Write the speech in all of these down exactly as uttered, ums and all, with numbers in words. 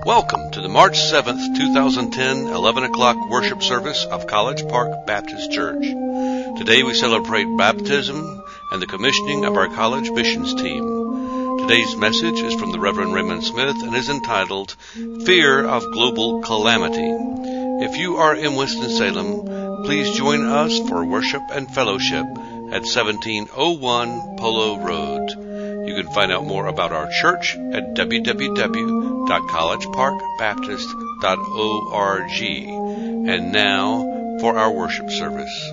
Welcome to the March seventh, twenty ten, eleven o'clock worship service of College Park Baptist Church. Today we celebrate baptism and the commissioning of our college missions team. Today's message is from the Reverend Raymond Smith and is entitled, Fear of Global Calamity. If you are in Winston-Salem, please join us for worship and fellowship at seventeen oh one Polo Road. You can find out more about our church at w w w dot college park baptist dot org. And now for our worship service.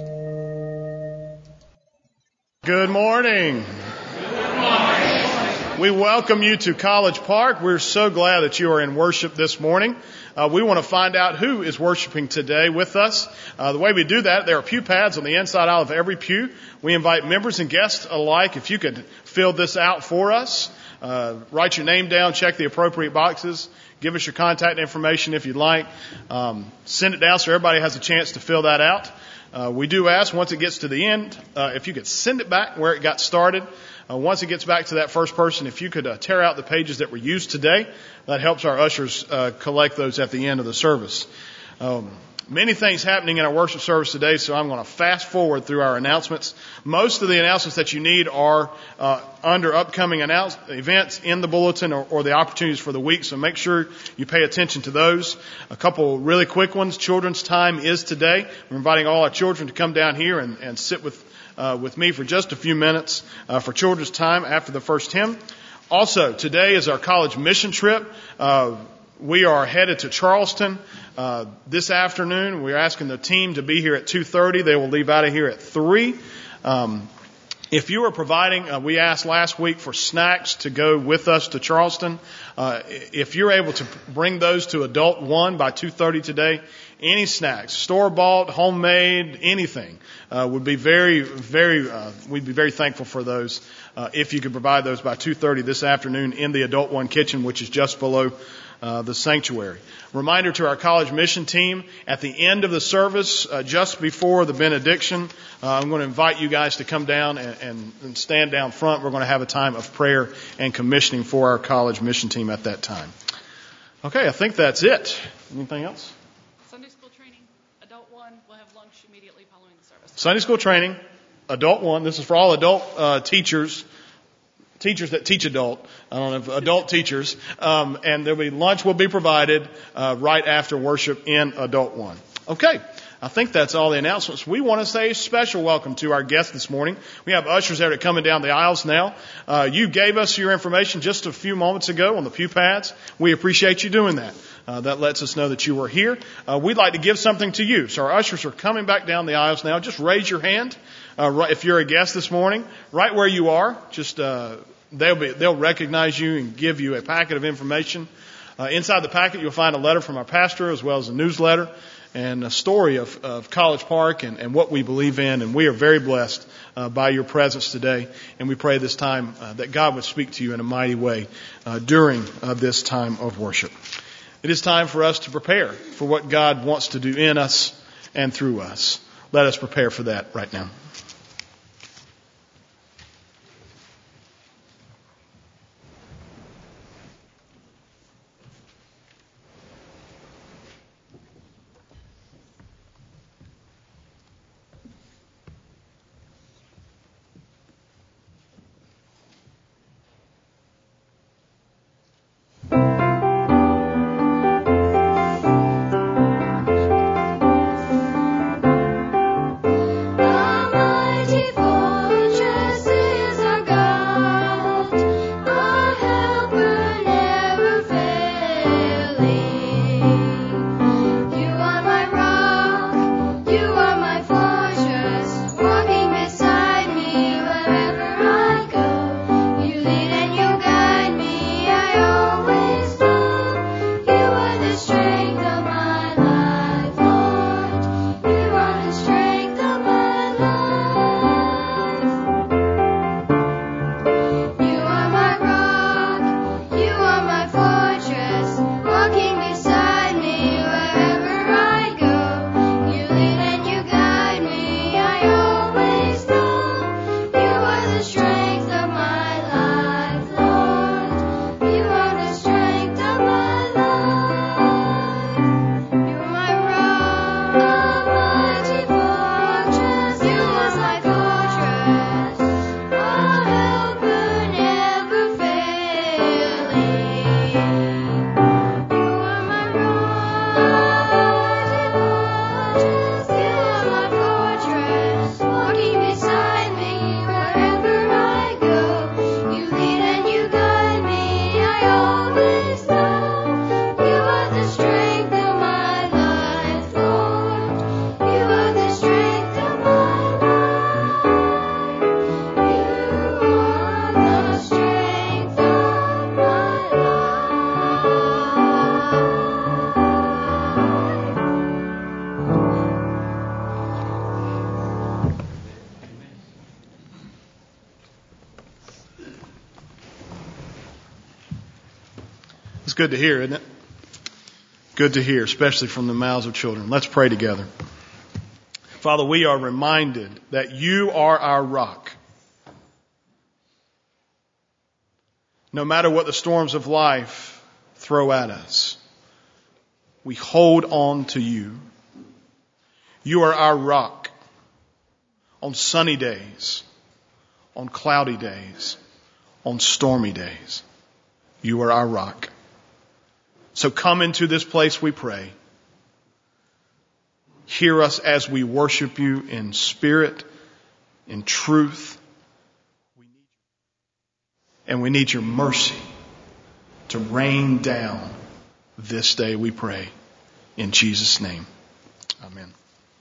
Good morning. Good morning. We welcome you to College Park. We're so glad that you are in worship this morning. Uh, we want to find out who is worshiping today with us. Uh, the way we do that, there are pew pads on the inside aisle of every pew. We invite members and guests alike. If you could fill this out for us, uh, write your name down, check the appropriate boxes, give us your contact information if you'd like. Um, send it down so everybody has a chance to fill that out. Uh, we do ask once it gets to the end, uh, if you could send it back where it got started. Uh, once it gets back to that first person, if you could uh, tear out the pages that were used today, that helps our ushers uh, collect those at the end of the service. Um, many things happening in our worship service today, so I'm going to fast forward through our announcements. Most of the announcements that you need are uh, under upcoming announce- events in the bulletin or, or the opportunities for the week, so make sure you pay attention to those. A couple really quick ones. Children's time is today. We're inviting all our children to come down here and, and sit with Uh, with me for just a few minutes uh, for children's time after the first hymn. Also, today is our college mission trip. Uh, we are headed to Charleston uh, this afternoon. We're asking the team to be here at two thirty. They will leave out of here at three. Um, If you are providing, uh, we asked last week for snacks to go with us to Charleston. Uh, if you're able to bring those to Adult One by two thirty today, any snacks, store-bought, homemade, anything, uh, would be very, very, uh, we'd be very thankful for those uh, if you could provide those by two thirty this afternoon in the Adult One kitchen, which is just below Uh, the sanctuary. Reminder to our college mission team, at the end of the service, uh, just before the benediction, uh, I'm going to invite you guys to come down and, and, and stand down front. We're going to have a time of prayer and commissioning for our college mission team at that time. Okay, I think that's it. Anything else? Sunday school training, Adult One will have lunch immediately following the service. Sunday school training, Adult One. This is for all adult uh, teachers. Teachers that teach adult, I don't know, if adult teachers, um, and there'll be lunch will be provided uh, right after worship in Adult One. Okay, I think that's all the announcements. We want to say a special welcome to our guests this morning. We have ushers that are coming down the aisles now. Uh, you gave us your information just a few moments ago on the pew pads. We appreciate you doing that. Uh, that lets us know that you were here. Uh, we'd like to give something to you. So our ushers are coming back down the aisles now. Just raise your hand uh, right, if you're a guest this morning, right where you are. Just uh, they'll be they'll recognize you and give you a packet of information. Uh, inside the packet, you'll find a letter from our pastor as well as a newsletter and a story of, of College Park and, and what we believe in. And we are very blessed uh, by your presence today. And we pray this time uh, that God would speak to you in a mighty way uh, during uh, this time of worship. It is time for us to prepare for what God wants to do in us and through us. Let us prepare for that right now. Oh good to hear, isn't it? Good to hear, especially from the mouths of children. Let's pray together. Father, we are reminded that you are our rock. No matter what the storms of life throw at us, we hold on to you. You are our rock on sunny days, on cloudy days, on stormy days. You are our rock. So come into this place, we pray. Hear us as we worship you in spirit, in truth. And we need your mercy to rain down this day, we pray. In Jesus' name. Amen.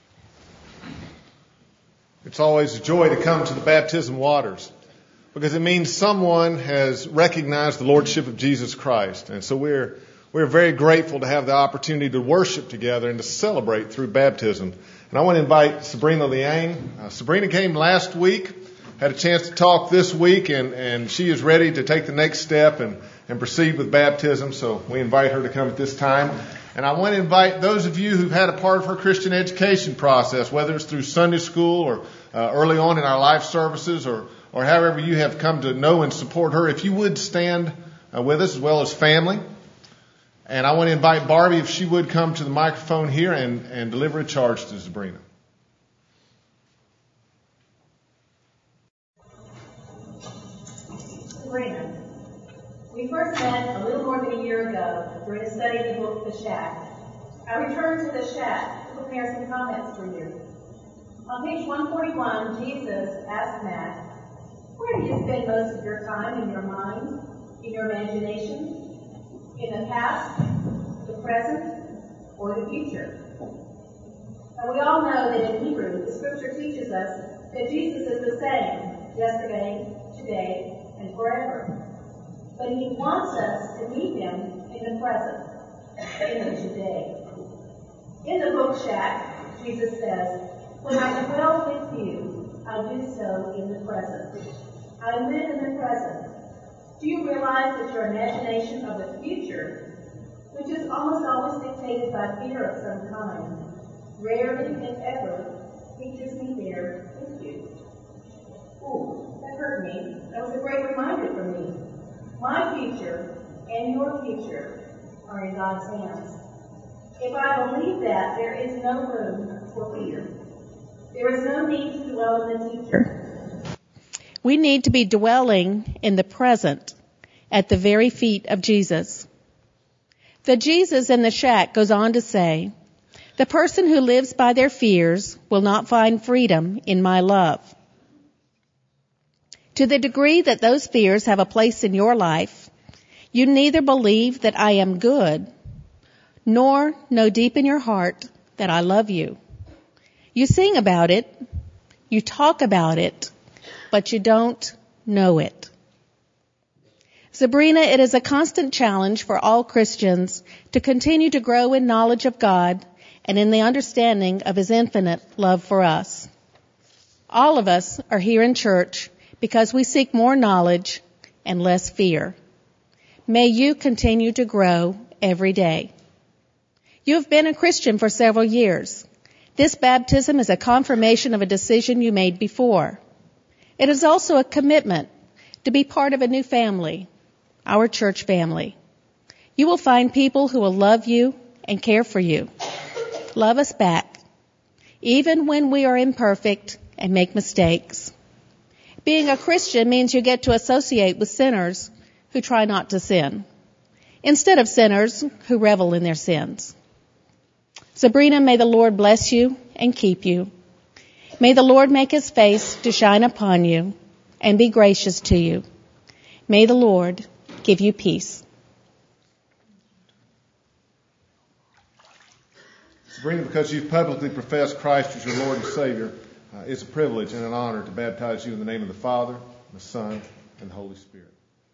It's always a joy to come to the baptism waters because it means someone has recognized the Lordship of Jesus Christ. And so we're we're very grateful to have the opportunity to worship together and to celebrate through baptism. And I want to invite Sabrina Liang. Uh, Sabrina came last week, had a chance to talk this week, and, and she is ready to take the next step and, and proceed with baptism. So we invite her to come at this time. And I want to invite those of you who've had a part of her Christian education process, whether it's through Sunday school or uh, early on in our life services or, or however you have come to know and support her, if you would stand uh, with us as well as family. And I want to invite Barbie, if she would come to the microphone here and, and deliver a charge to Sabrina. Sabrina, we first met a little more than a year ago during a study of the book The Shack. I returned to The Shack to prepare some comments for you. On page one forty-one, Jesus asked Matt, where do you spend most of your time in your mind, in your imagination? In the past, the present, or the future? And we all know that in Hebrew, the scripture teaches us that Jesus is the same yesterday, today, and forever. But he wants us to meet him in the present, in the today. In the book Shack, Jesus says, when I dwell with you, I do so in the present. I live in the present. Do you realize that your imagination of the future, which is almost always dictated by fear of some kind, rarely, if ever, pictures me there with you? Ooh, that hurt me. That was a great reminder for me. My future and your future are in God's hands. If I believe that, there is no room for fear. There is no need to dwell in the future. We need to be dwelling in the present at the very feet of Jesus. The Jesus in the Shack goes on to say, the person who lives by their fears will not find freedom in my love. To the degree that those fears have a place in your life, you neither believe that I am good, nor know deep in your heart that I love you. You sing about it, you talk about it, but you don't know it. Sabrina, it is a constant challenge for all Christians to continue to grow in knowledge of God and in the understanding of his infinite love for us. All of us are here in church because we seek more knowledge and less fear. May you continue to grow every day. You have been a Christian for several years. This baptism is a confirmation of a decision you made before. It is also a commitment to be part of a new family, our church family. You will find people who will love you and care for you. Love us back, even when we are imperfect and make mistakes. Being a Christian means you get to associate with sinners who try not to sin, instead of sinners who revel in their sins. Sabrina, may the Lord bless you and keep you. May the Lord make his face to shine upon you and be gracious to you. May the Lord give you peace. Sabrina, because you've publicly professed Christ as your Lord and Savior, uh, it's a privilege and an honor to baptize you in the name of the Father, the Son, and the Holy Spirit.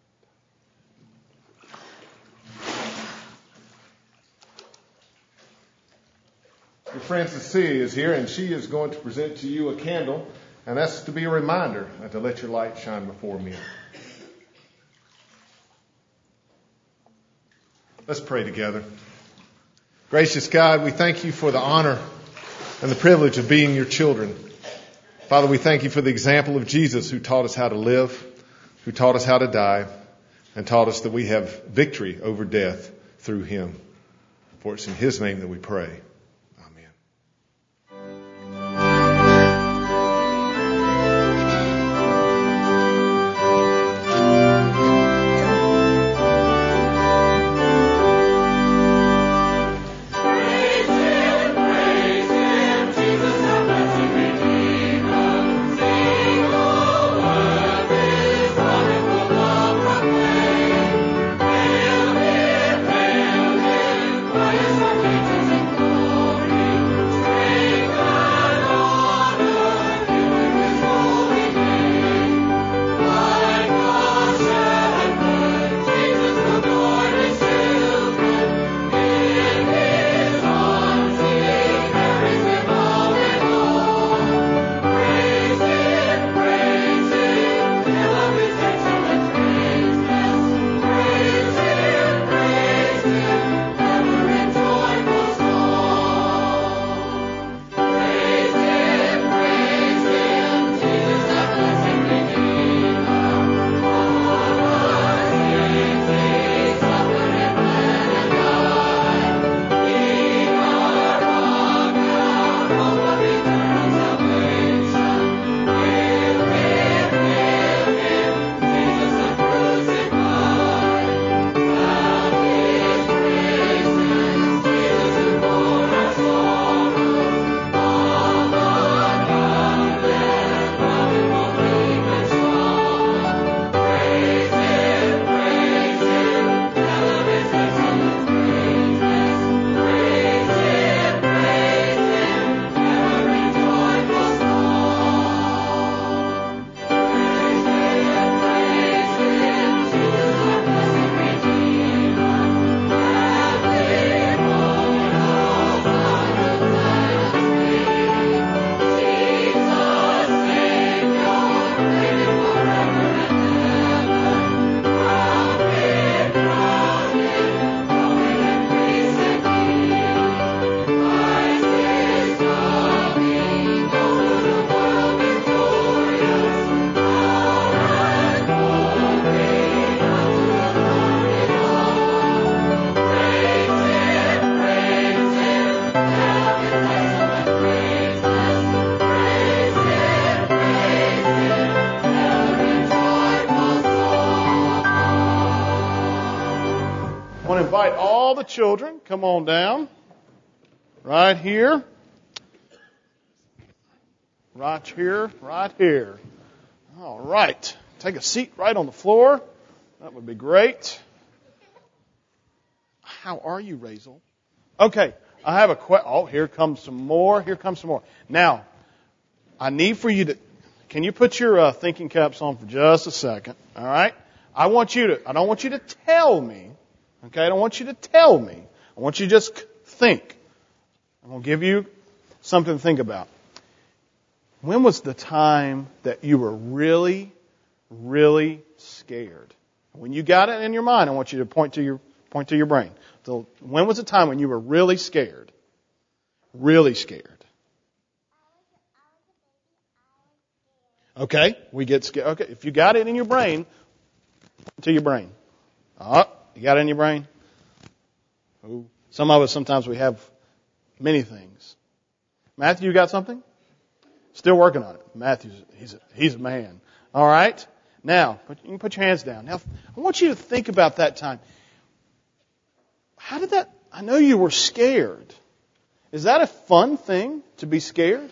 Your friend Cecilia is here, and she is going to present to you a candle, and that's to be a reminder uh, to let your light shine before men. Let's pray together. Gracious God, we thank you for the honor and the privilege of being your children. Father, we thank you for the example of Jesus, who taught us how to live, who taught us how to die, and taught us that we have victory over death through him. For it's in his name that we pray. Invite all the children, come on down, right here, right here, right here. All right, take a seat right on the floor. That would be great. How are you, Razel? Okay, I have a question. Oh, here comes some more. Here comes some more. Now, I need for you to, can you put your uh, thinking caps on for just a second? All right. I want you to, I don't want you to tell me. Okay, I don't want you to tell me. I want you to just think. I'm going to give you something to think about. When was the time that you were really, really scared? When you got it in your mind, I want you to point to your point to your brain. So when was the time when you were really scared? Really scared. Okay, we get scared. Okay, if you got it in your brain, to your brain. Uh, you got it in your brain? Oh, some of us, sometimes we have many things. Matthew, you got something? Still working on it. Matthew's, he's a, he's a man. All right? Now, put, you can put your hands down. Now, I want you to think about that time. How did that, I know you were scared. Is that a fun thing to be scared?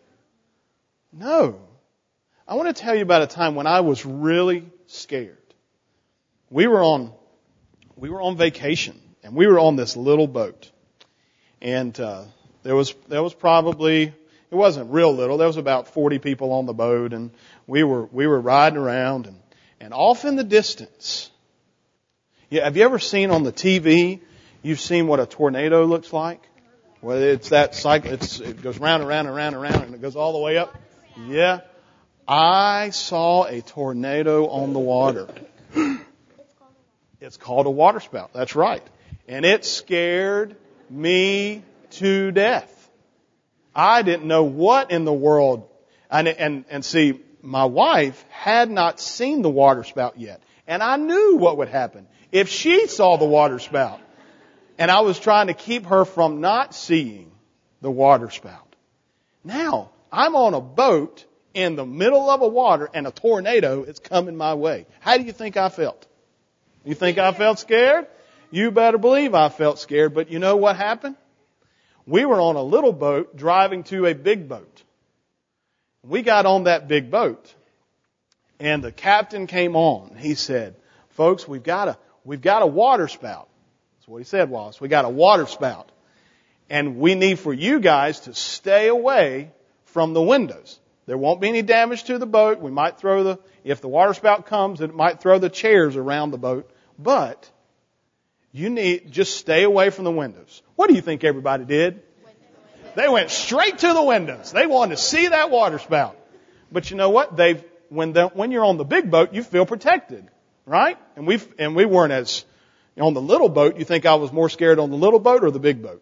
No. I want to tell you about a time when I was really scared. We were on, we were on vacation, and we were on this little boat. And, uh, there was, there was probably, it wasn't real little, there was about forty people on the boat, and we were, we were riding around, and, and off in the distance. Yeah, have you ever seen on the T V, you've seen what a tornado looks like? Well, it's that cycle, it's, it goes round and round and round and round, and it goes all the way up. Yeah. I saw a tornado on the water. It's called a waterspout. That's right. And it scared me to death. I didn't know what in the world. And, and, and see, my wife had not seen the water spout yet. And I knew what would happen if she saw the water spout. And I was trying to keep her from not seeing the water spout. Now, I'm on a boat in the middle of a water and a tornado is coming my way. How do you think I felt? You think I felt scared? You better believe I felt scared. But you know what happened? We were on a little boat driving to a big boat. We got on that big boat and the captain came on. He said, folks, we've got a, we've got a water spout. That's what he said, Wallace. We got a water spout. And we need for you guys to stay away from the windows. There won't be any damage to the boat. We might throw the, if the water spout comes, it might throw the chairs around the boat. But you need, just stay away from the windows. What do you think everybody did? They went straight to the windows. They wanted to see that water spout. But you know what? They've, when the, when you're on the big boat, you feel protected, right? And we and we weren't as, you know, on the little boat. You think I was more scared on the little boat or the big boat?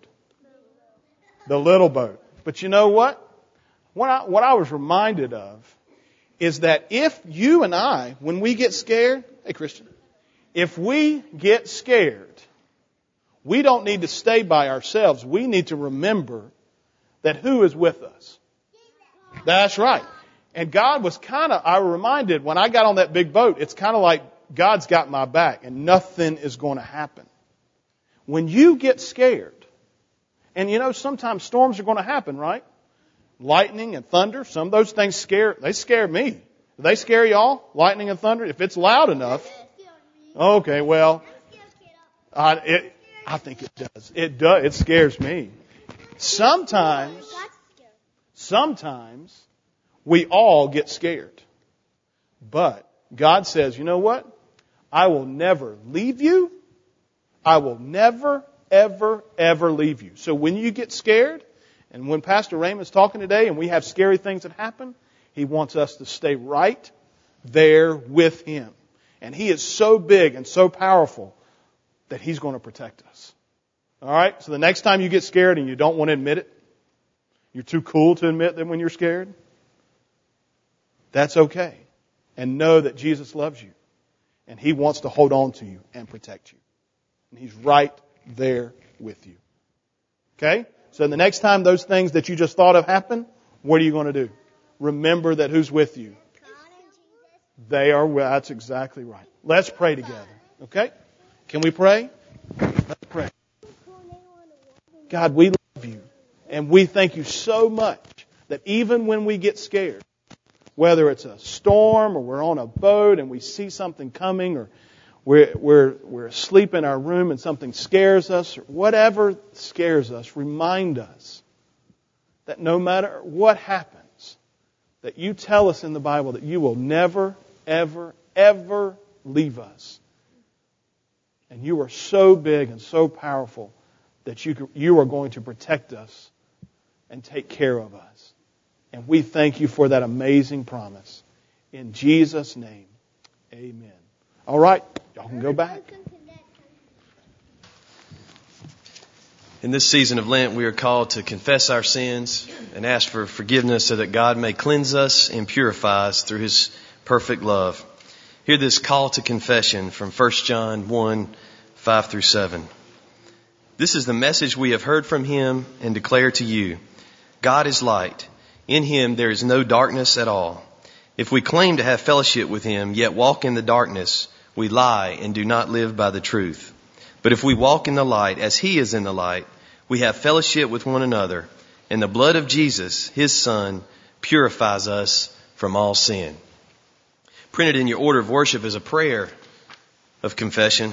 The little boat. But you know what? What I, what I was reminded of is that if you and I, when we get scared, hey Christian, if we get scared, we don't need to stay by ourselves. We need to remember that who is with us. That's right. And God was kind of, I was reminded when I got on that big boat, it's kind of like God's got my back and nothing is going to happen. When you get scared, and you know, sometimes storms are going to happen, right? Lightning and thunder, some of those things scare, they scare me. Do they scare y'all? Lightning and thunder? If it's loud enough. Okay, well, I, it, I think it does. It does. It scares me. Sometimes, sometimes we all get scared. But God says, you know what? I will never leave you. I will never, ever, ever leave you. So when you get scared, and when Pastor Raymond's talking today and we have scary things that happen, he wants us to stay right there with him. And he is so big and so powerful that he's going to protect us. All right? So the next time you get scared and you don't want to admit it, you're too cool to admit that when you're scared, that's okay. And know that Jesus loves you. And he wants to hold on to you and protect you. And he's right there with you. Okay? So the next time those things that you just thought of happen, what are you going to do? Remember that who's with you? They are, well, that's exactly right. Let's pray together. Okay? Can we pray? Let's pray. God, we love you. And we thank you so much that even when we get scared, whether it's a storm or we're on a boat and we see something coming or we're, we're, we're asleep in our room and something scares us or whatever scares us, remind us that no matter what happens, that you tell us in the Bible that you will never, ever, ever leave us. And you are so big and so powerful that you, you are going to protect us and take care of us. And we thank you for that amazing promise. In Jesus' name, amen. All right, y'all can go back. In this season of Lent, we are called to confess our sins and ask for forgiveness so that God may cleanse us and purify us through His perfect love. Hear this call to confession from First John one, five through seven. This is the message we have heard from Him and declare to you. God is light. In Him there is no darkness at all. If we claim to have fellowship with Him, yet walk in the darkness, we lie and do not live by the truth. But if we walk in the light as He is in the light, we have fellowship with one another, and the blood of Jesus, His Son, purifies us from all sin. Printed in your order of worship is a prayer of confession.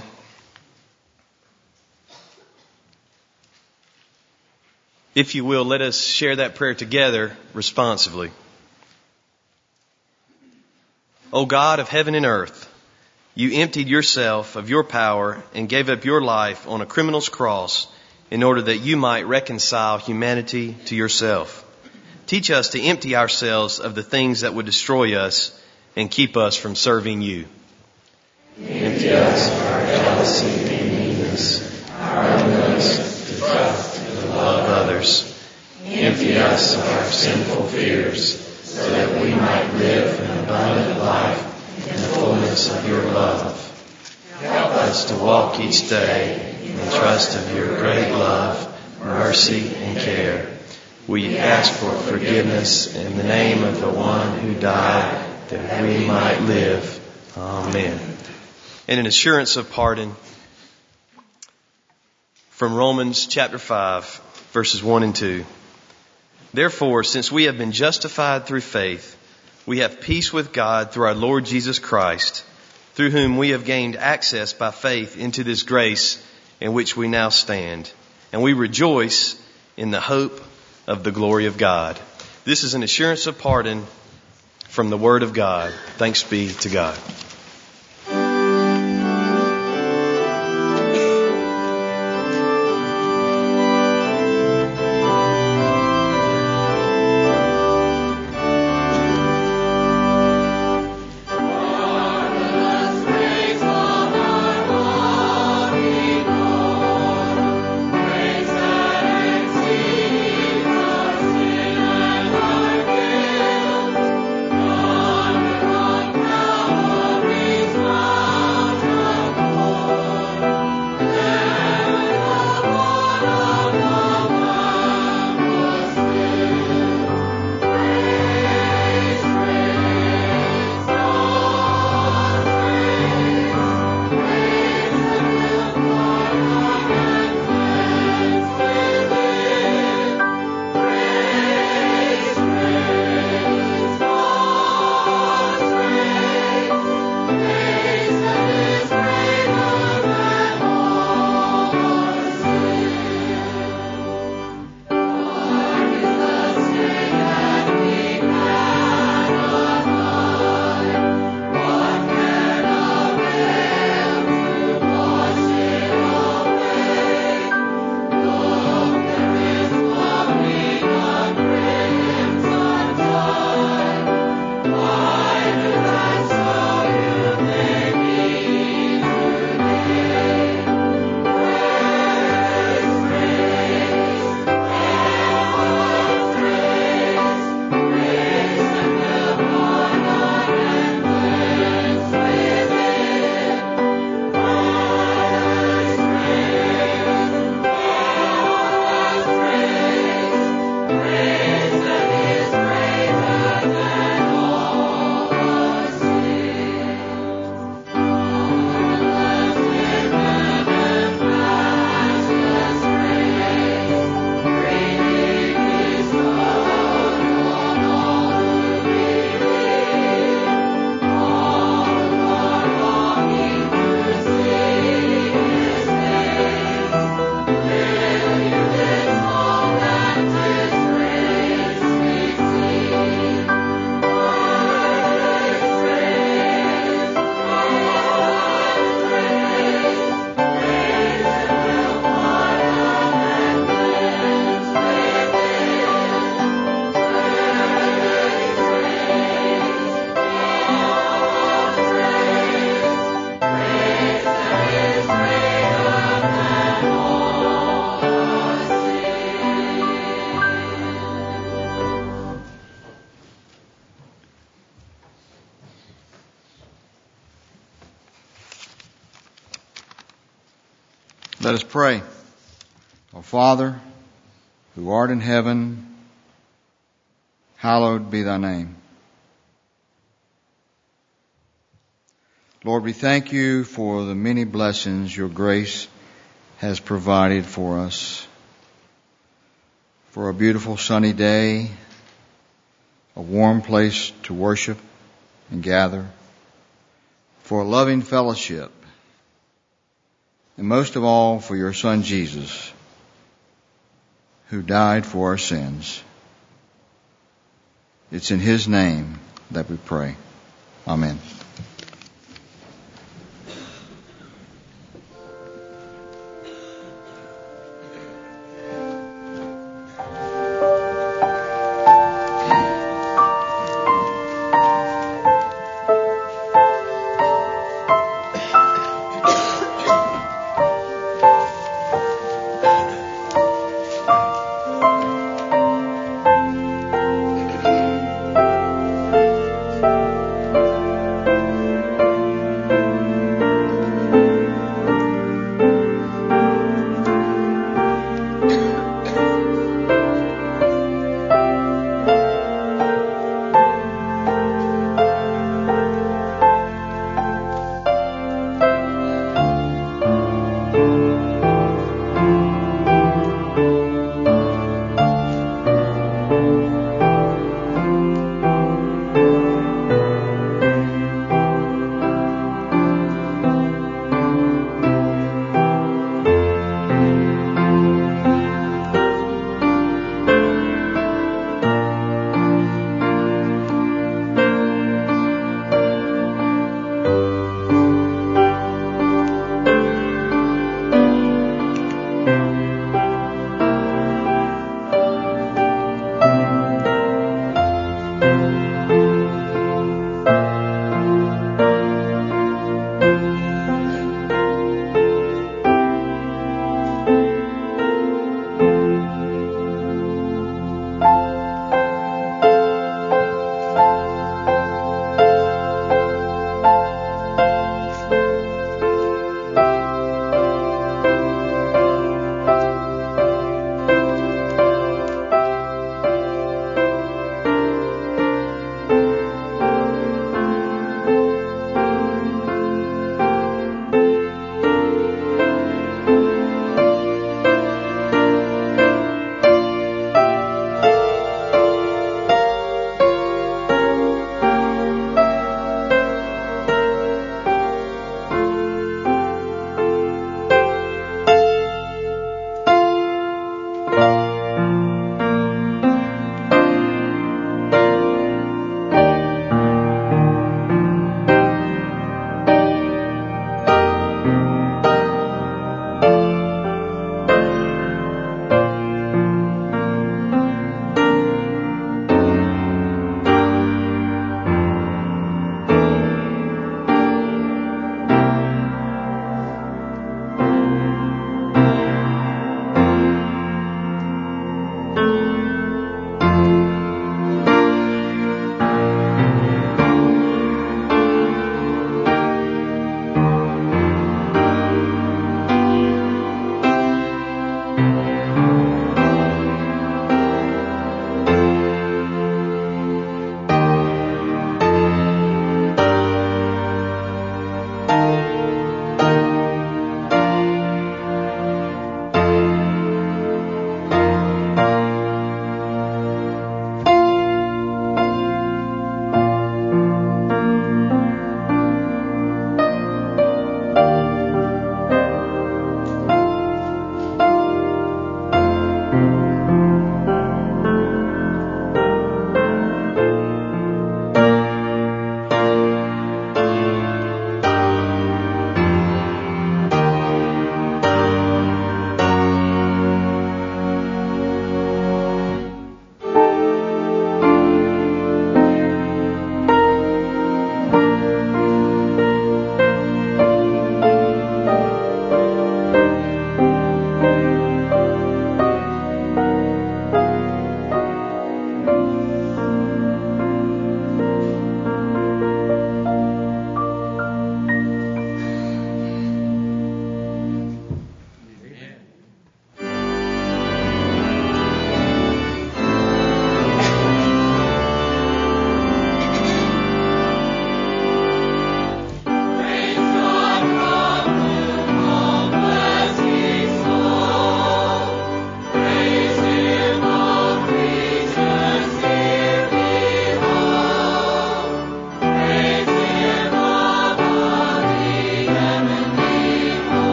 If you will, let us share that prayer together responsively. O God of heaven and earth, you emptied yourself of your power and gave up your life on a criminal's cross in order that you might reconcile humanity to yourself. Teach us to empty ourselves of the things that would destroy us and keep us from serving you. Empty us of our jealousy and meanness, our sinful fears, so that we might live an abundant life in the fullness of your love. Help us to walk each day in trust of your great love, mercy, and care. We ask for forgiveness in the name of the one who died that we might live. Amen. And an assurance of pardon from Romans chapter five, verses one and two. Therefore, since we have been justified through faith, we have peace with God through our Lord Jesus Christ, through whom we have gained access by faith into this grace in which we now stand. And we rejoice in the hope of the glory of God. This is an assurance of pardon from the Word of God. Thanks be to God. Let us pray. Our Father, who art in heaven, hallowed be thy name. Lord, we thank you for the many blessings your grace has provided for us. For a beautiful sunny day, a warm place to worship and gather, for a loving fellowship, and most of all for your Son Jesus, who died for our sins. It's in his name that we pray. Amen.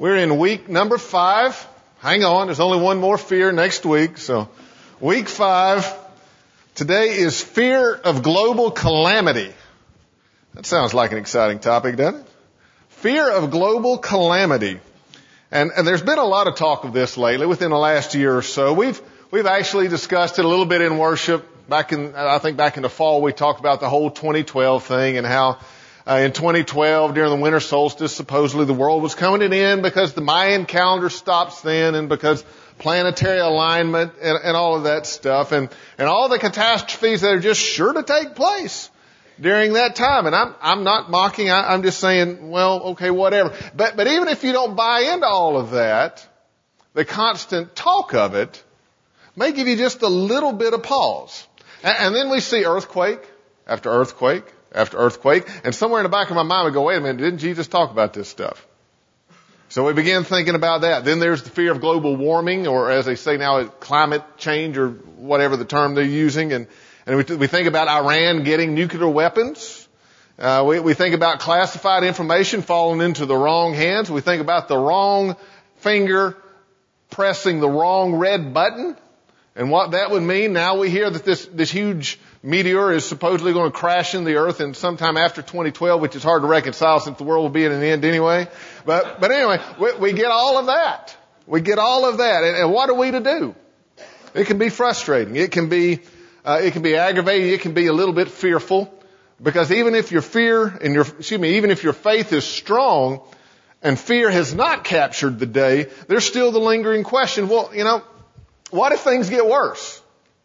We're in week number five. Hang on, there's only one more fear next week. So, week five. Today is fear of global calamity. That sounds like an exciting topic, doesn't it? Fear of global calamity. And, and there's been a lot of talk of this lately within the last year or so. We've, we've actually discussed it a little bit in worship. Back in, I think back in the fall, we talked about the whole twenty twelve thing and how uh, in twenty twelve, during the winter solstice, supposedly the world was coming to an end because the Mayan calendar stops then and because planetary alignment and, and all of that stuff and, and all the catastrophes that are just sure to take place during that time. And I'm, I'm not mocking. I, I'm just saying, well, okay, whatever. But, but even if you don't buy into all of that, the constant talk of it may give you just a little bit of pause. And, and then we see earthquake after earthquake after earthquake. And somewhere in the back of my mind we go, wait a minute, didn't Jesus talk about this stuff? So we begin thinking about that. Then there's the fear of global warming, or as they say now, climate change, or whatever the term they're using. And, and we, we think about Iran getting nuclear weapons. Uh, we, we think about classified information falling into the wrong hands. We think about the wrong finger pressing the wrong red button. And what that would mean. Now we hear that this, this huge meteor is supposedly going to crash into the earth and sometime after twenty twelve, which is hard to reconcile since the world will be at an end anyway. But, but anyway, we, we get all of that. We get all of that. And, and what are we to do? It can be frustrating. It can be, uh, it can be aggravating. It can be a little bit fearful, because even if your fear and your, excuse me, even if your faith is strong and fear has not captured the day, there's still the lingering question, well, you know, what if things get worse?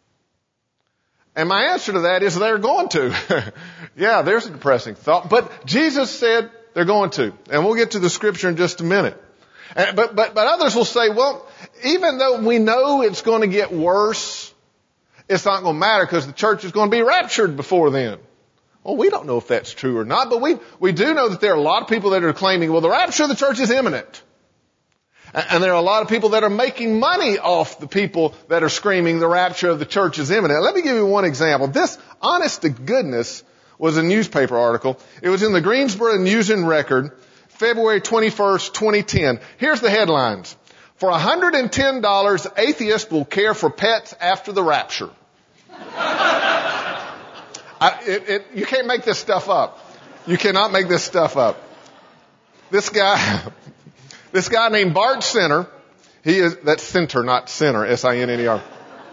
And my answer to that is they're going to. Yeah, there's a depressing thought. But Jesus said they're going to. And we'll get to the scripture in just a minute. And, but, but, but others will say, well, even though we know it's going to get worse, it's not going to matter because the church is going to be raptured before then. Well, we don't know if that's true or not, but we, we do know that there are a lot of people that are claiming, well, the rapture of the church is imminent. And there are a lot of people that are making money off the people that are screaming the rapture of the church is imminent. Let me give you one example. This, honest to goodness, was a newspaper article. It was in the Greensboro News and Record, February twenty-first, twenty ten. Here's the headlines. For one hundred ten dollars, atheists will care for pets after the rapture. I, it, it, you can't make this stuff up. You cannot make this stuff up. This guy... This guy named Bart Center, he is, that's Center, not Center, S I N N E R.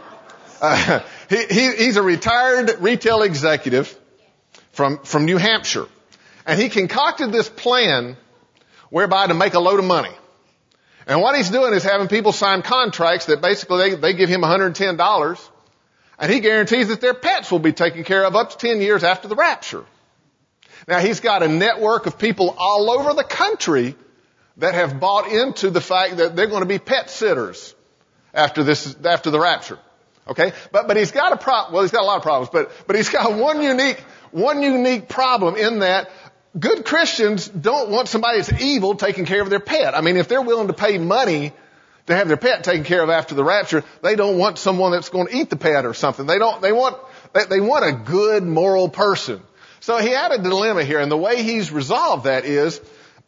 Uh, he, he, he's a retired retail executive from, from New Hampshire. And he concocted this plan whereby to make a load of money. And what he's doing is having people sign contracts that basically they, they give him one hundred ten dollars, and he guarantees that their pets will be taken care of up to ten years after the rapture. Now he's got a network of people all over the country that have bought into the fact that they're going to be pet sitters after this, after the rapture. Okay? But, but he's got a problem, well, he's got a lot of problems, but, but he's got one unique, one unique problem in that good Christians don't want somebody that's evil taking care of their pet. I mean, if they're willing to pay money to have their pet taken care of after the rapture, they don't want someone that's going to eat the pet or something. They don't, they want, they, they want a good moral person. So he had a dilemma here, and the way he's resolved that is,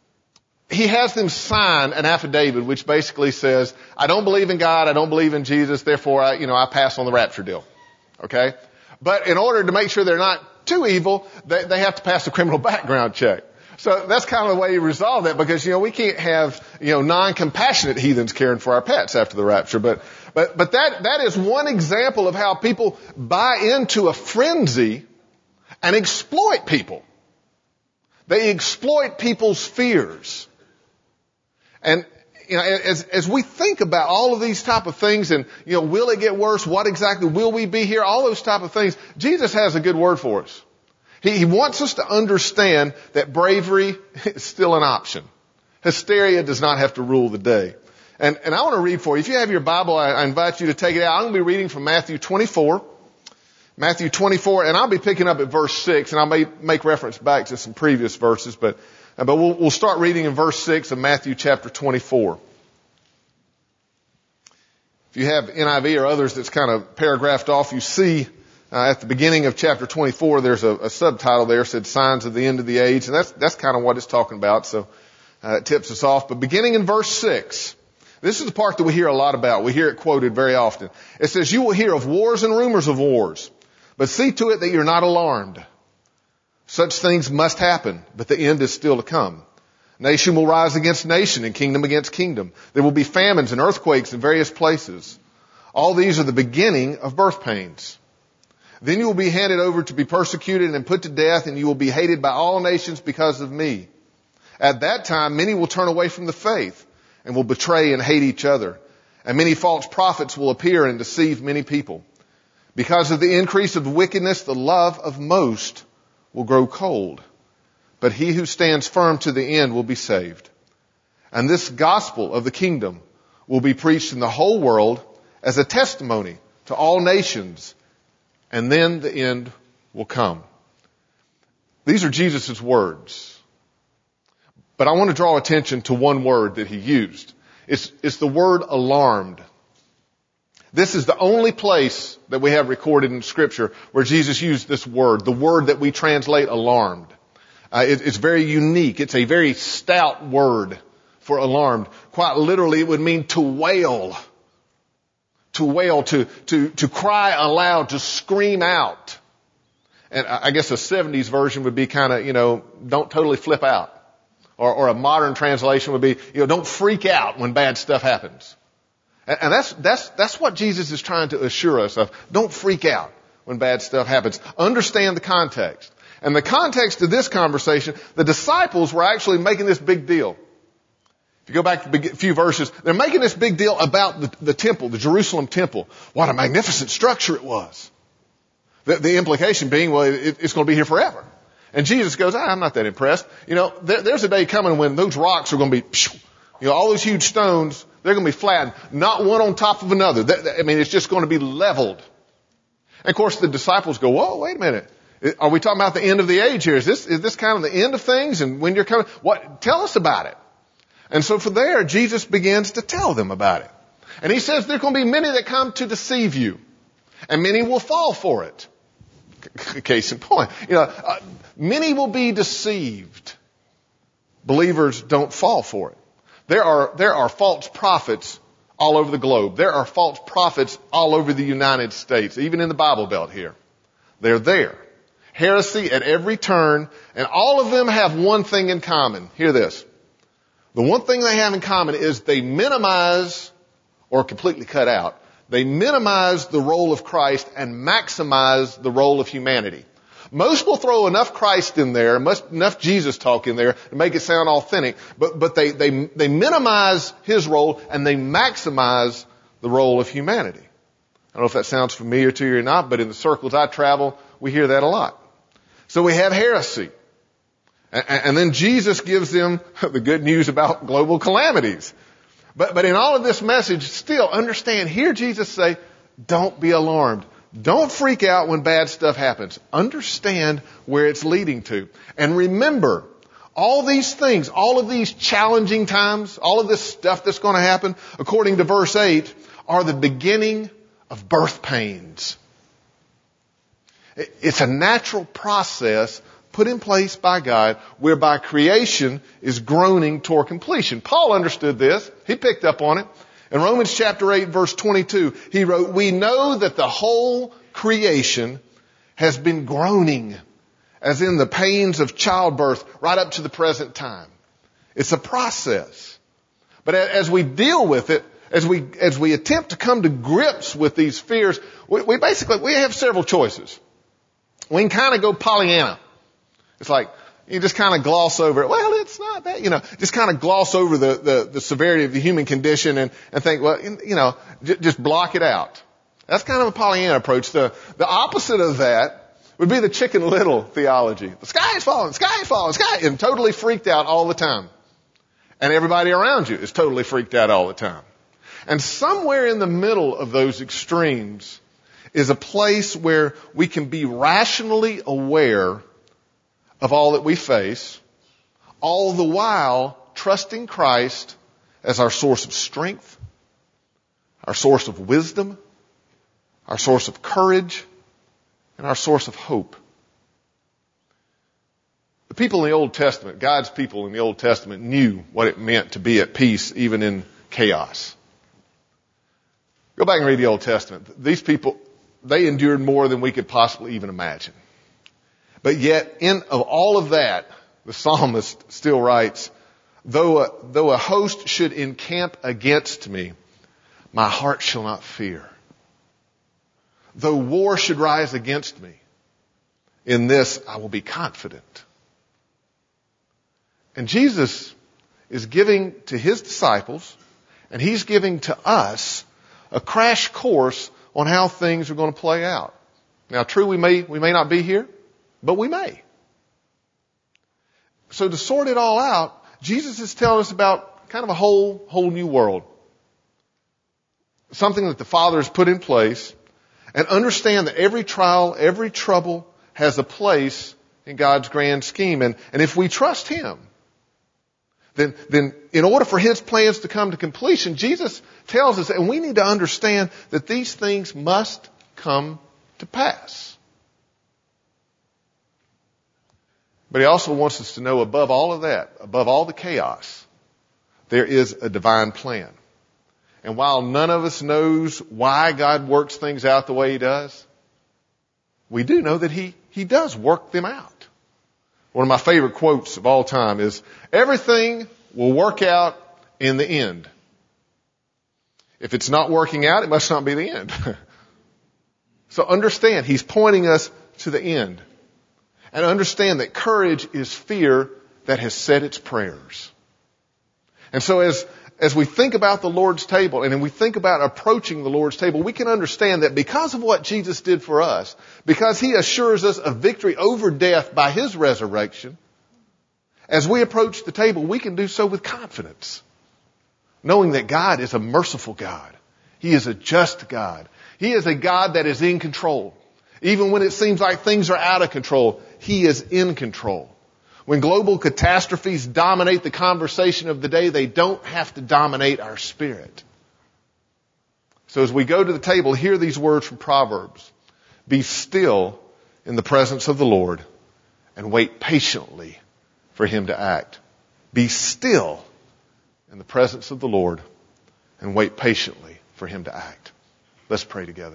he has them sign an affidavit which basically says, I don't believe in God, I don't believe in Jesus, therefore I, you know, I pass on the rapture deal. Okay? But in order to make sure they're not too evil, they, they have to pass a criminal background check. So that's kind of the way you resolve that, because, you know, we can't have, you know, non-compassionate heathens caring for our pets after the rapture. But, but, but that, that is one example of how people buy into a frenzy and exploit people. They exploit people's fears. And, you know, as, as we think about all of these type of things and, you know, will it get worse? What exactly will we be here? All those type of things. Jesus has a good word for us. He, he wants us to understand that bravery is still an option. Hysteria does not have to rule the day. And, and I want to read for you. If you have your Bible, I, I invite you to take it out. I'm going to be reading from Matthew twenty-four. Matthew twenty-four, and I'll be picking up at verse six, and I may make reference back to some previous verses, but But we'll, we'll start reading in verse six of Matthew chapter twenty-four. If you have N I V or others that's kind of paragraphed off, you see uh, at the beginning of chapter twenty-four, there's a, a subtitle there that said Signs of the End of the Age, and that's that's kind of what it's talking about. So uh, tips us off. But beginning in verse six, this is the part that we hear a lot about. We hear it quoted very often. It says, you will hear of wars and rumors of wars, but see to it that you're not alarmed. Such things must happen, but the end is still to come. Nation will rise against nation and kingdom against kingdom. There will be famines and earthquakes in various places. All these are the beginning of birth pains. Then you will be handed over to be persecuted and put to death, and you will be hated by all nations because of me. At that time, many will turn away from the faith and will betray and hate each other. And many false prophets will appear and deceive many people. Because of the increase of wickedness, the love of most will grow cold. But he who stands firm to the end will be saved. And this gospel of the kingdom will be preached in the whole world as a testimony to all nations, and then the end will come. These are Jesus' words. But I want to draw attention to one word that he used. It's, it's the word alarmed. This is the only place that we have recorded in Scripture where Jesus used this word, the word that we translate alarmed. Uh, it, it's very unique. It's a very stout word for alarmed. Quite literally, it would mean to wail. To wail, to, to, to cry aloud, to scream out. And I guess a seventies version would be kind of, you know, don't totally flip out. Or, or a modern translation would be, you know, don't freak out when bad stuff happens. And, and that's, that's, that's what Jesus is trying to assure us of. Don't freak out when bad stuff happens. Understand the context. And the context of this conversation, the disciples were actually making this big deal. If you go back a few verses, they're making this big deal about the, the temple, the Jerusalem temple. What a magnificent structure it was. The, the implication being, well, it, it's going to be here forever. And Jesus goes, ah, I'm not that impressed. You know, there, there's a day coming when those rocks are going to be, you know, all those huge stones, they're going to be flattened, not one on top of another. I mean, it's just going to be leveled. And of course, the disciples go, whoa, wait a minute. Are we talking about the end of the age here? Is this, is this kind of the end of things? And when you're coming, what, tell us about it. And so from there, Jesus begins to tell them about it. And he says there are going to be many that come to deceive you. And many will fall for it. Case in point. You know, uh, many will be deceived. Believers don't fall for it. There are, there are false prophets all over the globe. There are false prophets all over the United States, even in the Bible Belt here. They're there. Heresy at every turn, and all of them have one thing in common. Hear this. The one thing they have in common is they minimize, or completely cut out, they minimize the role of Christ and maximize the role of humanity. Most will throw enough Christ in there, enough Jesus talk in there to make it sound authentic, but, but they, they, they minimize his role and they maximize the role of humanity. I don't know if that sounds familiar to you or not, but in the circles I travel, we hear that a lot. So we have heresy. And, and then Jesus gives them the good news about global calamities. But, but in all of this message, still understand, hear Jesus say, don't be alarmed. Don't freak out when bad stuff happens. Understand where it's leading to. And remember, all these things, all of these challenging times, all of this stuff that's going to happen, according to verse eight, are the beginning of birth pains. It's a natural process put in place by God whereby creation is groaning toward completion. Paul understood this. He picked up on it. In Romans chapter eight, verse twenty-two, he wrote, we know that the whole creation has been groaning, as in the pains of childbirth, right up to the present time. It's a process. But as we deal with it, as we, as we attempt to come to grips with these fears, we, we basically, we have several choices. We can kind of go Pollyanna. It's like, you just kind of gloss over it. Well, it's not that, you know, just kind of gloss over the, the, the severity of the human condition and, and think, well, you know, j- just block it out. That's kind of a Pollyanna approach. The, the opposite of that would be the Chicken Little theology. The sky is falling, the sky is falling, the sky, and totally freaked out all the time. And everybody around you is totally freaked out all the time. And somewhere in the middle of those extremes is a place where we can be rationally aware of all that we face, all the while trusting Christ as our source of strength, our source of wisdom, our source of courage, and our source of hope. The people in the Old Testament, God's people in the Old Testament, knew what it meant to be at peace even in chaos. Go back and read the Old Testament. These people, they endured more than we could possibly even imagine. But yet, in of all of that, the psalmist still writes, though a, though a host should encamp against me, my heart shall not fear. Though war should rise against me, in this I will be confident. And Jesus is giving to his disciples, and he's giving to us, a crash course on how things are going to play out. Now, true, we may, we may not be here, but we may. So to sort it all out, Jesus is telling us about kind of a whole, whole new world. Something that the Father has put in place, and understand that every trial, every trouble has a place in God's grand scheme. And, and if we trust him, then, then in order for his plans to come to completion, Jesus tells us, and we need to understand that these things must come to pass. But he also wants us to know above all of that, above all the chaos, there is a divine plan. And while none of us knows why God works things out the way he does, we do know that he, he does work them out. One of my favorite quotes of all time is, everything will work out in the end. If it's not working out, it must not be the end. So understand, he's pointing us to the end. And understand that courage is fear that has said its prayers. And so as, as we think about the Lord's table, and we think about approaching the Lord's table, we can understand that because of what Jesus did for us, because he assures us of victory over death by his resurrection, as we approach the table, we can do so with confidence, knowing that God is a merciful God. He is a just God. He is a God that is in control. Even when it seems like things are out of control, he is in control. When global catastrophes dominate the conversation of the day, they don't have to dominate our spirit. So as we go to the table, hear these words from Proverbs. Be still in the presence of the Lord and wait patiently for him to act. Be still in the presence of the Lord and wait patiently for him to act. Let's pray together.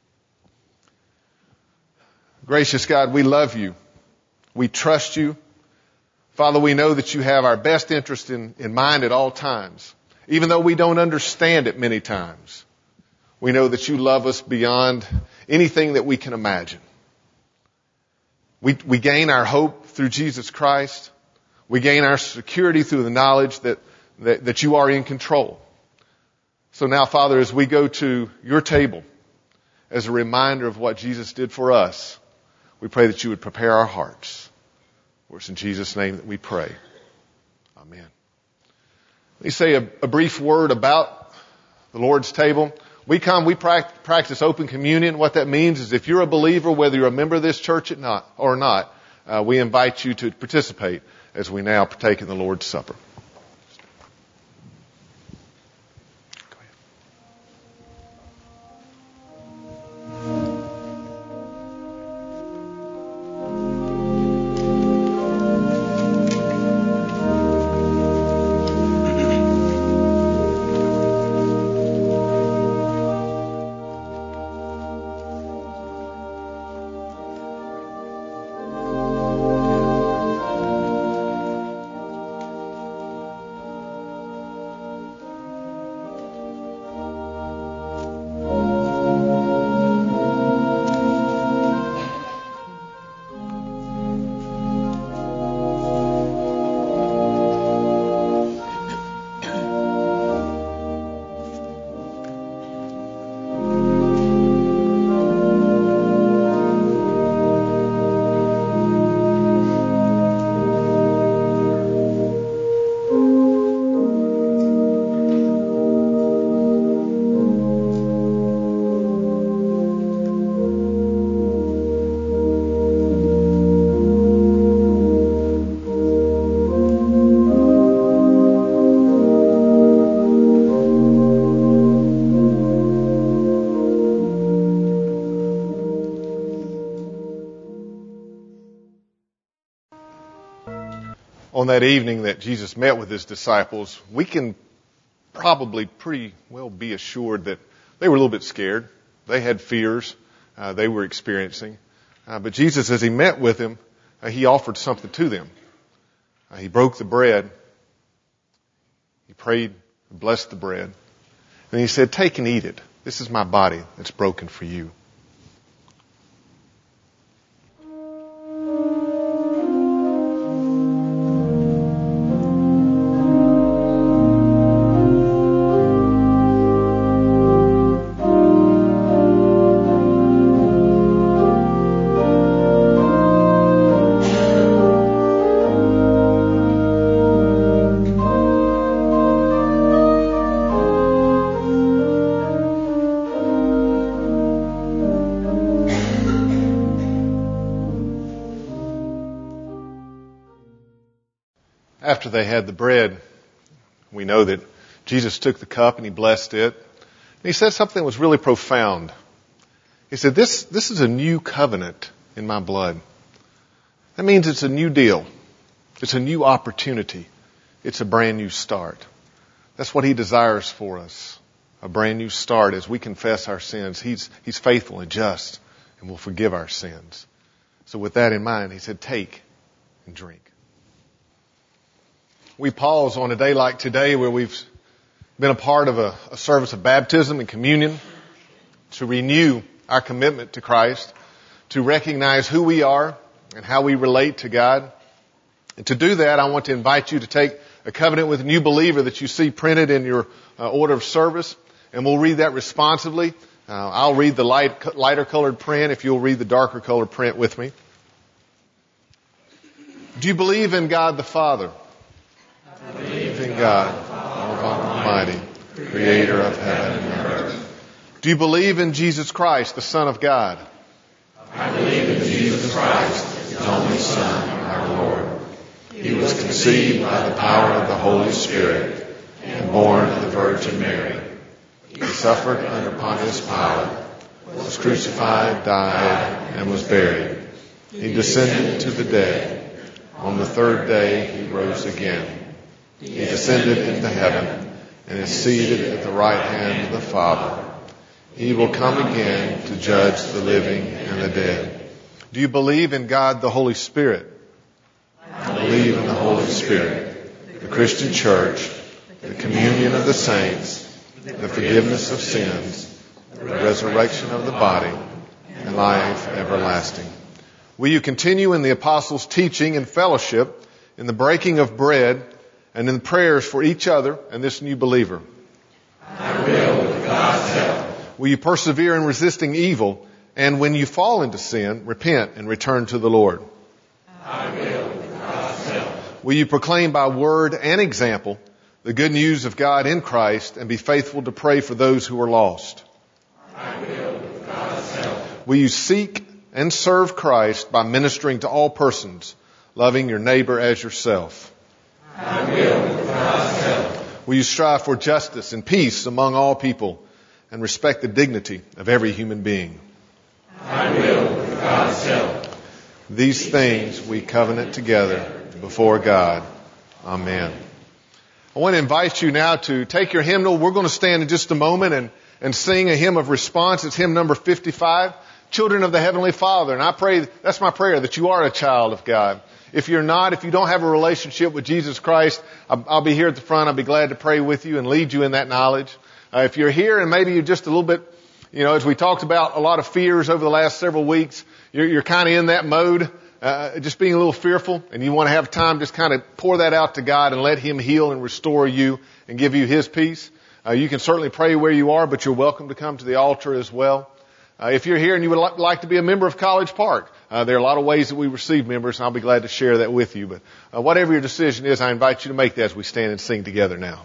Gracious God, we love you. We trust you. Father, we know that you have our best interest in, in mind at all times. Even though we don't understand it many times, we know that you love us beyond anything that we can imagine. We, we gain our hope through Jesus Christ. We gain our security through the knowledge that, that, that you are in control. So now, Father, as we go to your table, as a reminder of what Jesus did for us, we pray that you would prepare our hearts. For it's in Jesus' name that we pray. Amen. Let me say a, a brief word about the Lord's table. We come, we practice open communion. What that means is if you're a believer, whether you're a member of this church or not, uh, we invite you to participate as we now partake in the Lord's Supper. on that evening that Jesus met with his disciples, we can probably pretty well be assured that they were a little bit scared. They had fears uh, they were experiencing. Uh, but Jesus, as he met with them, uh, he offered something to them. Uh, he broke the bread. He prayed, blessed the bread. And he said, "Take and eat it. This is my body that's broken for you." After they had the bread, we know that Jesus took the cup and he blessed it. And he said something that was really profound. He said, this, this is a new covenant in my blood. That means it's a new deal. It's a new opportunity. It's a brand new start. That's what he desires for us. A brand new start as we confess our sins. He's, he's faithful and just and will forgive our sins. So with that in mind, he said, take and drink. We pause on a day like today where we've been a part of a, a service of baptism and communion to renew our commitment to Christ, to recognize who we are and how we relate to God. And to do that, I want to invite you to take a covenant with a new believer that you see printed in your uh, order of service, and we'll read that responsively. Uh, I'll read the light, lighter colored print if you'll read the darker colored print with me. Do you believe in God the Father? I believe in God, Almighty, Creator of heaven and earth. Do you believe in Jesus Christ, the Son of God? I believe in Jesus Christ, His only Son, our Lord. He was conceived by the power of the Holy Spirit and born of the Virgin Mary. He suffered under Pontius Pilate, was crucified, died, and was buried. He descended to the dead. On the third day he rose again. He descended into heaven and is seated at the right hand of the Father. He will come again to judge the living and the dead. Do you believe in God the Holy Spirit? I believe in the Holy Spirit, the Christian Church, the communion of the saints, the forgiveness of sins, the resurrection of the body, and life everlasting. Will you continue in the apostles' teaching and fellowship, in the breaking of bread, and in the prayers for each other and this new believer? I will, with God's help. Will you persevere in resisting evil, and when you fall into sin, repent and return to the Lord? I will, with God's help. Will you proclaim by word and example the good news of God in Christ and be faithful to pray for those who are lost? I will, with God's help. Will you seek and serve Christ by ministering to all persons, loving your neighbor as yourself? I will, with God's help. Will you strive for justice and peace among all people and respect the dignity of every human being? I will, with God's help. These things we covenant together before God. Amen. I want to invite you now to take your hymnal. We're going to stand in just a moment and, and sing a hymn of response. It's hymn number fifty-five, Children of the Heavenly Father. And I pray, that's my prayer, that you are a child of God. If you're not, if you don't have a relationship with Jesus Christ, I'll, I'll be here at the front. I'll be glad to pray with you and lead you in that knowledge. Uh, if you're here and maybe you're just a little bit, you know, as we talked about a lot of fears over the last several weeks, you're, you're kind of in that mode, uh, just being a little fearful, and you want to have time just kind of pour that out to God and let Him heal and restore you and give you His peace. Uh, you can certainly pray where you are, but you're welcome to come to the altar as well. Uh, if you're here and you would li- like to be a member of College Park, uh, there are a lot of ways that we receive members, and I'll be glad to share that with you. But uh, whatever your decision is, I invite you to make that as we stand and sing together now.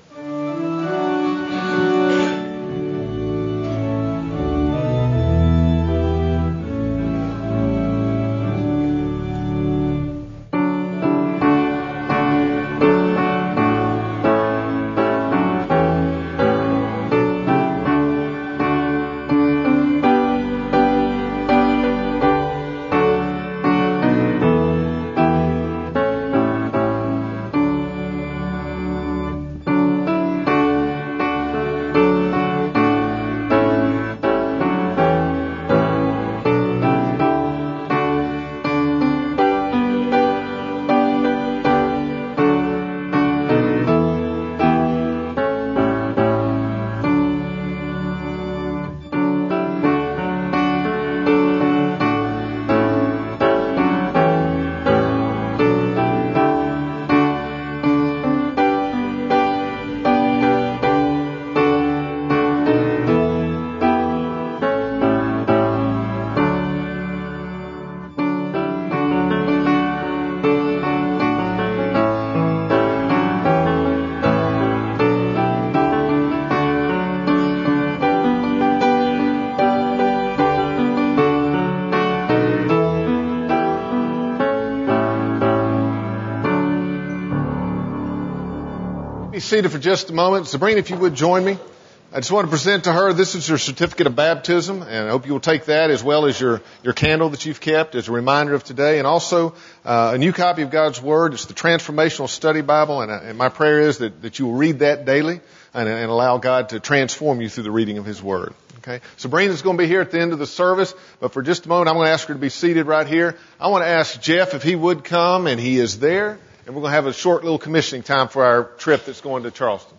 seated for just a moment. Sabrina, if you would join me. I just want to present to her, this is your certificate of baptism, and I hope you will take that as well as your, your candle that you've kept as a reminder of today, and also uh, a new copy of God's Word. It's the Transformational Study Bible, and, uh, and my prayer is that, that you will read that daily and, and allow God to transform you through the reading of His Word. Okay, Sabrina's going to be here at the end of the service, but for just a moment, I'm going to ask her to be seated right here. I want to ask Jeff if he would come, and he is there, and we're going to have a short little commissioning time for our trip that's going to Charleston.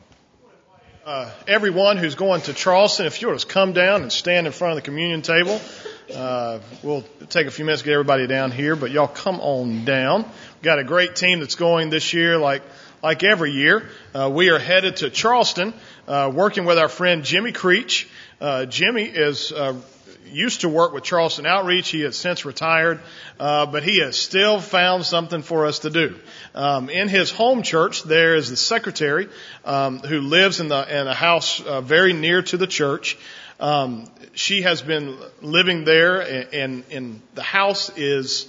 Uh, everyone who's going to Charleston, if you would just come down and stand in front of the communion table. Uh, we'll take a few minutes to get everybody down here, but y'all come on down. We've got a great team that's going this year, like like every year. Uh, we are headed to Charleston, uh, working with our friend Jimmy Creech. Uh, Jimmy is uh, used to work with Charleston Outreach. He has since retired, uh, but he has still found something for us to do. Um, in his home church, there is the secretary um, who lives in the in a house uh, very near to the church. Um, she has been living there, and, and, and the house is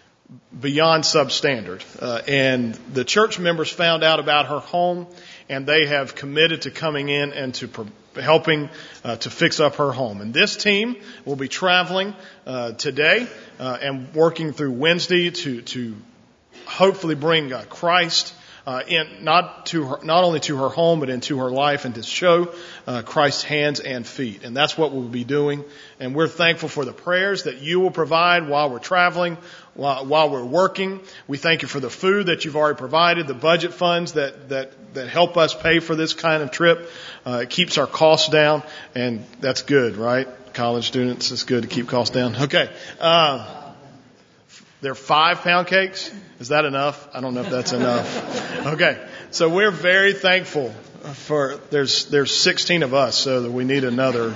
beyond substandard. Uh, and the church members found out about her home, and they have committed to coming in and to pro- helping uh, to fix up her home. And this team will be traveling uh, today uh, and working through Wednesday to to hopefully bring uh, Christ uh, in not to her, not only to her home but into her life, and to show uh, Christ's hands and feet. And that's what we'll be doing. And we're thankful for the prayers that you will provide while we're traveling, while, while we're working. We thank you for the food that you've already provided, the budget funds that that that help us pay for this kind of trip. Uh, it keeps our costs down, and that's good, right? College students, it's good to keep costs down. Okay. Uh, they're five pound cakes. Is that enough? I don't know if that's enough. Okay. So we're very thankful for, there's, there's sixteen of us, so that we need another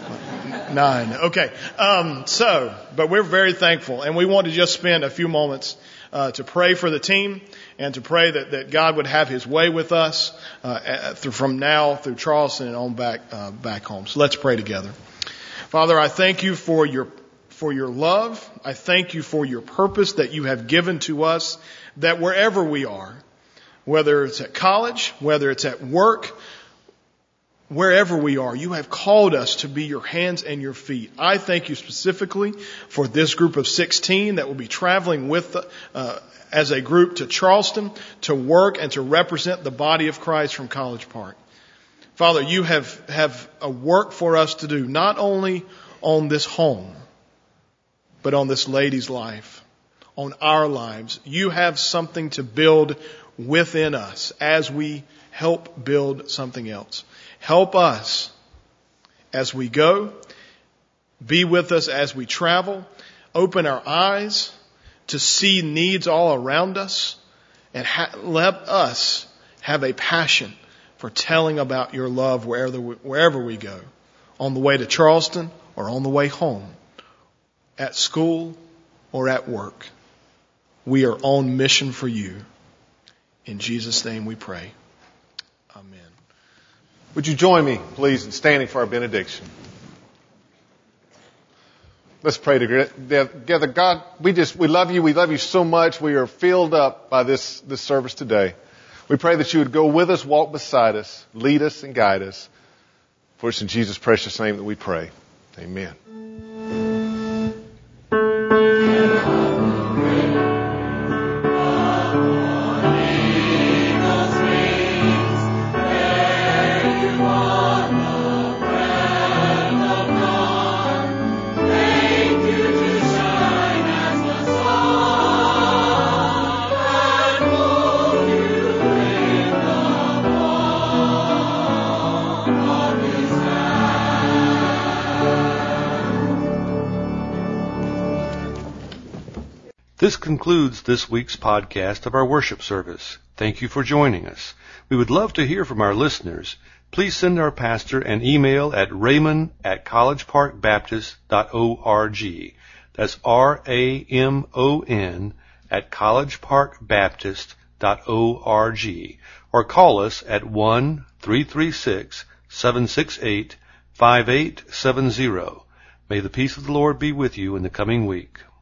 nine. Okay. Um, so, but we're very thankful, and we want to just spend a few moments Uh, to pray for the team, and to pray that, that God would have His way with us uh, through, from now through Charleston and on back uh, back home. So let's pray together. Father, I thank you for your for your love. I thank you for your purpose that you have given to us, that wherever we are, whether it's at college, whether it's at work, wherever we are, you have called us to be your hands and your feet. I thank you specifically for this group of sixteen that will be traveling with, uh, as a group to Charleston to work and to represent the body of Christ from College Park. Father, you have, have a work for us to do, not only on this home, but on this lady's life, on our lives. You have something to build within us as we help build something else. Help us as we go. Be with us as we travel. Open our eyes to see needs all around us. And ha- let us have a passion for telling about your love wherever we, wherever we go. On the way to Charleston, or on the way home. At school or at work. We are on mission for you. In Jesus' name we pray. Amen. Would you join me, please, in standing for our benediction? Let's pray together. God, we just, we love you. We love you so much. We are filled up by this, this service today. We pray that you would go with us, walk beside us, lead us and guide us. For it's in Jesus' precious name that we pray. Amen. This concludes this week's podcast of our worship service. Thank you for joining us. We would love to hear from our listeners. Please send our pastor an email at raymond at collegeparkbaptist.org. That's R A M O N at collegeparkbaptist.org. Or call us at one three three six, seven six eight, five eight seven zero. May the peace of the Lord be with you in the coming week.